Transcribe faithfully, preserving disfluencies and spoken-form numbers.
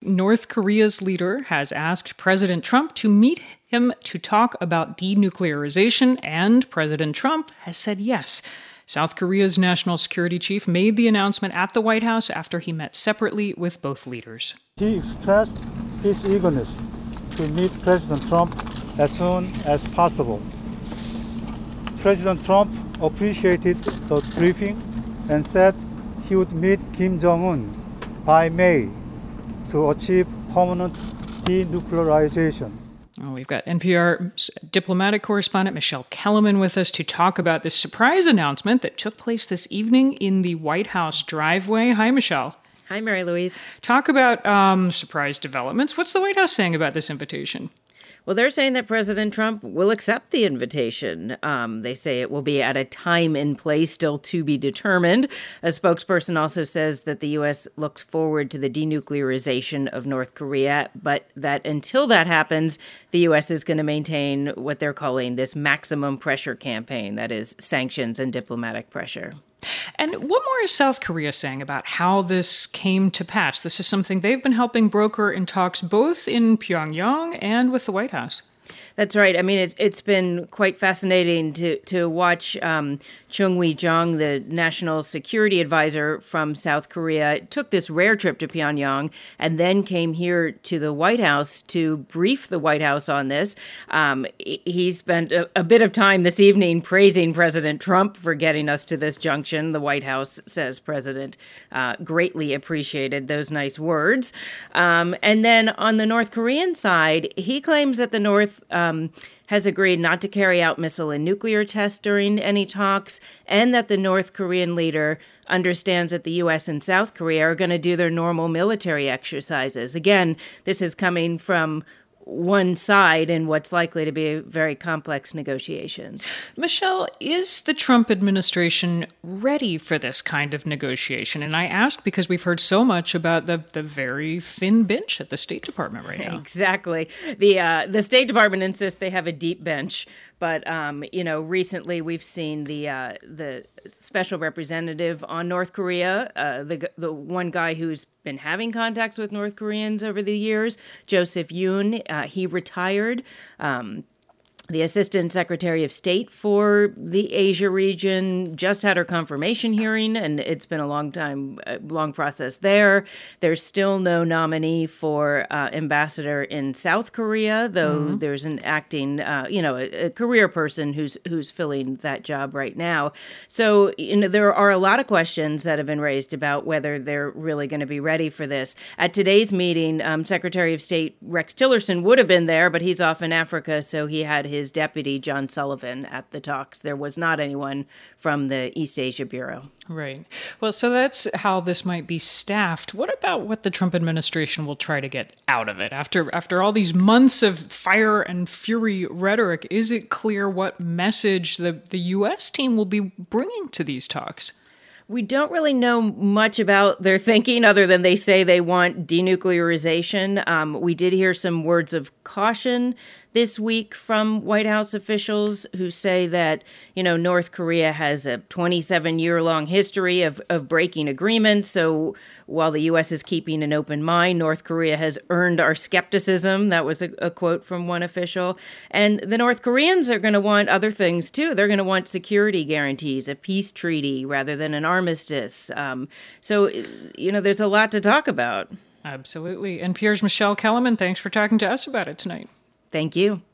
North Korea's leader has asked President Trump to meet him to talk about denuclearization, and President Trump has said yes. South Korea's national security chief made the announcement at the White House after he met separately with both leaders. He expressed his eagerness to meet President Trump as soon as possible. President Trump appreciated the briefing and said he would meet Kim Jong-un by May to achieve permanent denuclearization. Well, we've got N P R diplomatic correspondent Michelle Kellerman with us to talk about this surprise announcement that took place this evening in the White House driveway. Hi, Michelle. Hi, Mary Louise. Talk about um, surprise developments. What's the White House saying about this invitation? Well, they're saying that President Trump will accept the invitation. Um, they say it will be at a time and place still to be determined. A spokesperson also says that the U S looks forward to the denuclearization of North Korea, but that until that happens, the U S is going to maintain what they're calling this maximum pressure campaign, that is, sanctions and diplomatic pressure. And what more is South Korea saying about how this came to pass? This is something they've been helping broker in talks both in Pyongyang and with the White House. That's right. I mean, it's it's been quite fascinating to to watch um, Chung Wee-jung, the national security advisor from South Korea, took this rare trip to Pyongyang and then came here to the White House to brief the White House on this. Um, he spent a, a bit of time this evening praising President Trump for getting us to this junction. The White House says President uh, greatly appreciated those nice words. Um, and then on the North Korean side, he claims that the North Um, has agreed not to carry out missile and nuclear tests during any talks, and that the North Korean leader understands that the U S and South Korea are going to do their normal military exercises. Again, this is coming from one side in what's likely to be very complex negotiations. Michelle, is the Trump administration ready for this kind of negotiation? And I ask because we've heard so much about the, the very thin bench at the State Department right now. Exactly. The uh, the State Department insists they have a deep bench. But, um, you know, recently we've seen the uh, the special representative on North Korea, uh, the the one guy who's been having contacts with North Koreans over the years, Joseph Yoon. Uh, he retired. Um, The Assistant Secretary of State for the Asia region just had her confirmation hearing, and it's been a long time, a long process there. There's still no nominee for uh, ambassador in South Korea, though mm-hmm. there's an acting, uh, you know, a, a career person who's who's filling that job right now. So, you know, there are a lot of questions that have been raised about whether they're really going to be ready for this. At today's meeting, um, Secretary of State Rex Tillerson would have been there, but he's off in Africa, so he had his His deputy, John Sullivan, at the talks. There was not anyone from the East Asia Bureau. Right. Well, so that's how this might be staffed. What about what the Trump administration will try to get out of it? After after all these months of fire and fury rhetoric, is it clear what message the, the U S team will be bringing to these talks? We don't really know much about their thinking other than they say they want denuclearization. Um, we did hear some words of caution this week from White House officials who say that, you know, North Korea has a twenty-seven year long history of, of breaking agreements. So while the U S is keeping an open mind, North Korea has earned our skepticism. That was a, a quote from one official. And the North Koreans are going to want other things, too. They're going to want security guarantees, a peace treaty rather than an armistice. Um, so, you know, there's a lot to talk about. Absolutely. N P R's Michelle Kellerman, thanks for talking to us about it tonight. Thank you.